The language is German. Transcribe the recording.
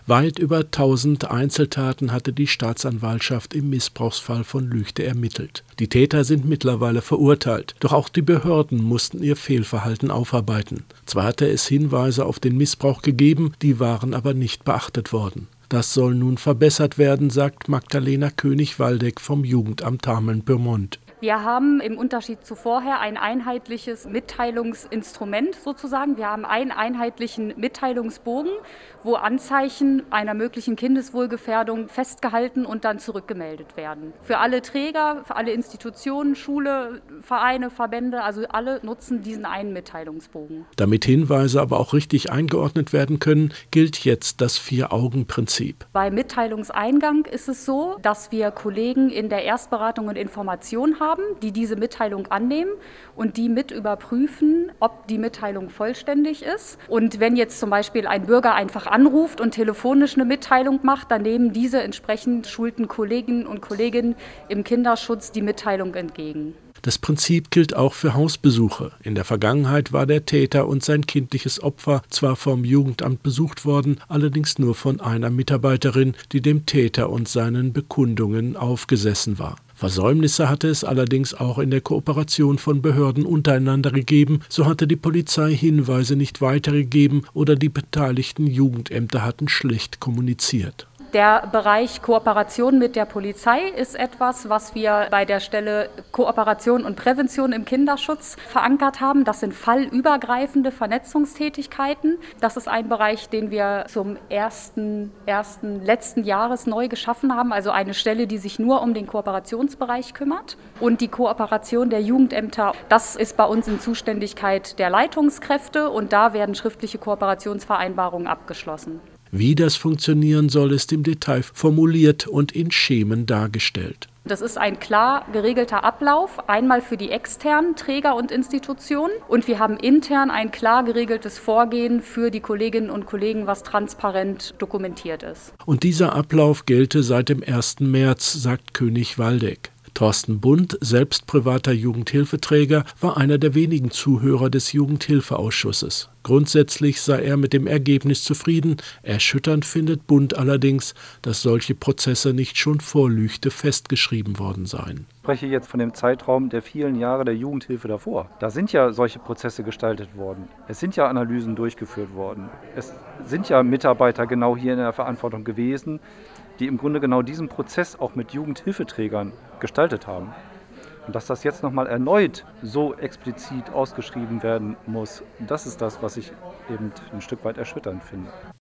Weit über 1000 Einzeltaten hatte die Staatsanwaltschaft im Missbrauchsfall von Lüchte ermittelt. Die Täter sind mittlerweile verurteilt, doch auch die Behörden mussten ihr Fehlverhalten aufarbeiten. Zwar hatte es Hinweise auf den Missbrauch gegeben, die waren aber nicht beachtet worden. Das soll nun verbessert werden, sagt Magdalena König-Waldeck vom Jugendamt Hameln-Pyrmont. Wir haben im Unterschied zu vorher ein einheitliches Mitteilungsinstrument sozusagen. Wir haben einen einheitlichen Mitteilungsbogen, wo Anzeichen einer möglichen Kindeswohlgefährdung festgehalten und dann zurückgemeldet werden. Für alle Träger, für alle Institutionen, Schule, Vereine, Verbände, also alle nutzen diesen einen Mitteilungsbogen. Damit Hinweise aber auch richtig eingeordnet werden können, gilt jetzt das Vier-Augen-Prinzip. Beim Mitteilungseingang ist es so, dass wir Kollegen in der Erstberatung und Information haben, die diese Mitteilung annehmen und die mit überprüfen, ob die Mitteilung vollständig ist. Und wenn jetzt zum Beispiel ein Bürger einfach anruft und telefonisch eine Mitteilung macht, dann nehmen diese entsprechend schulten Kolleginnen und Kollegen im Kinderschutz die Mitteilung entgegen. Das Prinzip gilt auch für Hausbesuche. In der Vergangenheit war der Täter und sein kindliches Opfer zwar vom Jugendamt besucht worden, allerdings nur von einer Mitarbeiterin, die dem Täter und seinen Bekundungen aufgesessen war. Versäumnisse hatte es allerdings auch in der Kooperation von Behörden untereinander gegeben. So hatte die Polizei Hinweise nicht weitergegeben oder die beteiligten Jugendämter hatten schlecht kommuniziert. Der Bereich Kooperation mit der Polizei ist etwas, was wir bei der Stelle Kooperation und Prävention im Kinderschutz verankert haben. Das sind fallübergreifende Vernetzungstätigkeiten. Das ist ein Bereich, den wir zum ersten letzten Jahres neu geschaffen haben. Also eine Stelle, die sich nur um den Kooperationsbereich kümmert. Und die Kooperation der Jugendämter, das ist bei uns in Zuständigkeit der Leitungskräfte und da werden schriftliche Kooperationsvereinbarungen abgeschlossen. Wie das funktionieren soll, ist im Detail formuliert und in Schemen dargestellt. Das ist ein klar geregelter Ablauf, einmal für die externen Träger und Institutionen und wir haben intern ein klar geregeltes Vorgehen für die Kolleginnen und Kollegen, was transparent dokumentiert ist. Und dieser Ablauf gelte seit dem 1. März, sagt König-Waldeck. Thorsten Bund, selbst privater Jugendhilfeträger, war einer der wenigen Zuhörer des Jugendhilfeausschusses. Grundsätzlich sei er mit dem Ergebnis zufrieden. Erschütternd findet Bund allerdings, dass solche Prozesse nicht schon vor Lüchte festgeschrieben worden seien. Ich spreche jetzt von dem Zeitraum der vielen Jahre der Jugendhilfe davor. Da sind ja solche Prozesse gestaltet worden. Es sind ja Analysen durchgeführt worden. Es sind ja Mitarbeiter genau hier in der Verantwortung gewesen, die im Grunde genau diesen Prozess auch mit Jugendhilfeträgern gestaltet haben. Und dass das jetzt nochmal erneut so explizit ausgeschrieben werden muss, das ist das, was ich eben ein Stück weit erschütternd finde.